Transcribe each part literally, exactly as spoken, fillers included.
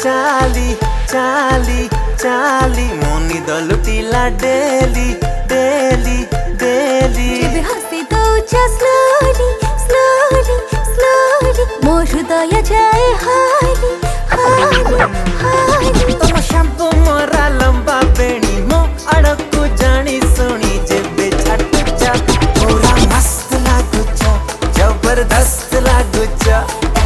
चाली चाली चाली मोनी दलुटिला डेली डेली डेली जेबे हसी दउछा स्लोली स्लोली स्लोली मो हृदय जाए हाली हाली हाली तम शैम्पू मोरा लंबा बेणी मो अड़कू जानी सुनी जेबे छटुचा पूरा मस्त लागुचा जबरदस्त लागुचा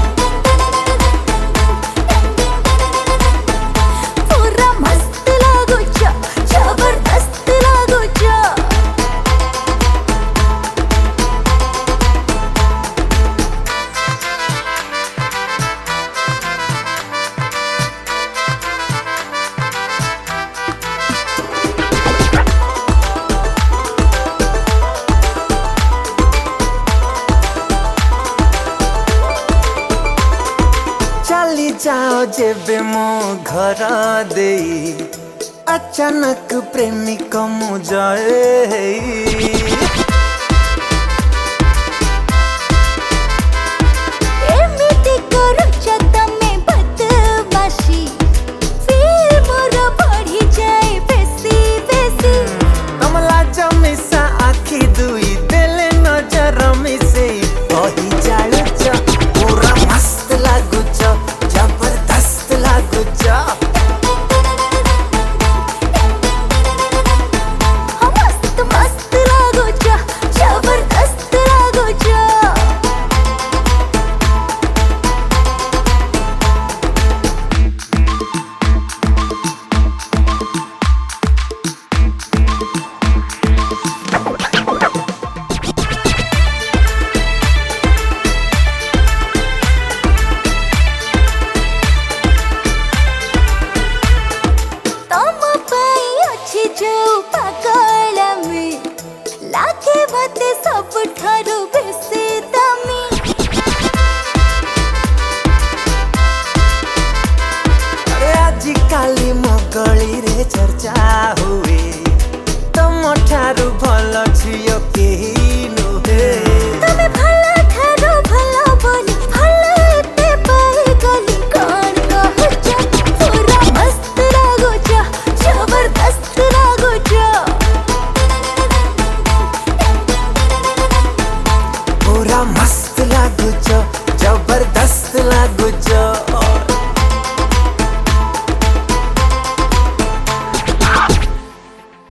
पूरा मस्त लागुचा जबरदस्त लागुचा चली जाओ जेबे मो घर देई अचानक प्रेमिक मु जाए एमिति करुचा तमे बदमाशी फिर मोर बढ़ी जाए बेसी बेसी कमला जमिसा आखी दुई देले नजर मिसे कही जालुच पूरा मस्त लागुच जबरदस्त लागुच मस्त मस्त लागुचा जबरदस्त लागुचा तम पाई अछि जो पागल में लागे मते सब ठारू बेसी दामी अरे आजिकाली मगली रे चर्चा हुए तम ठारू भल झियो केही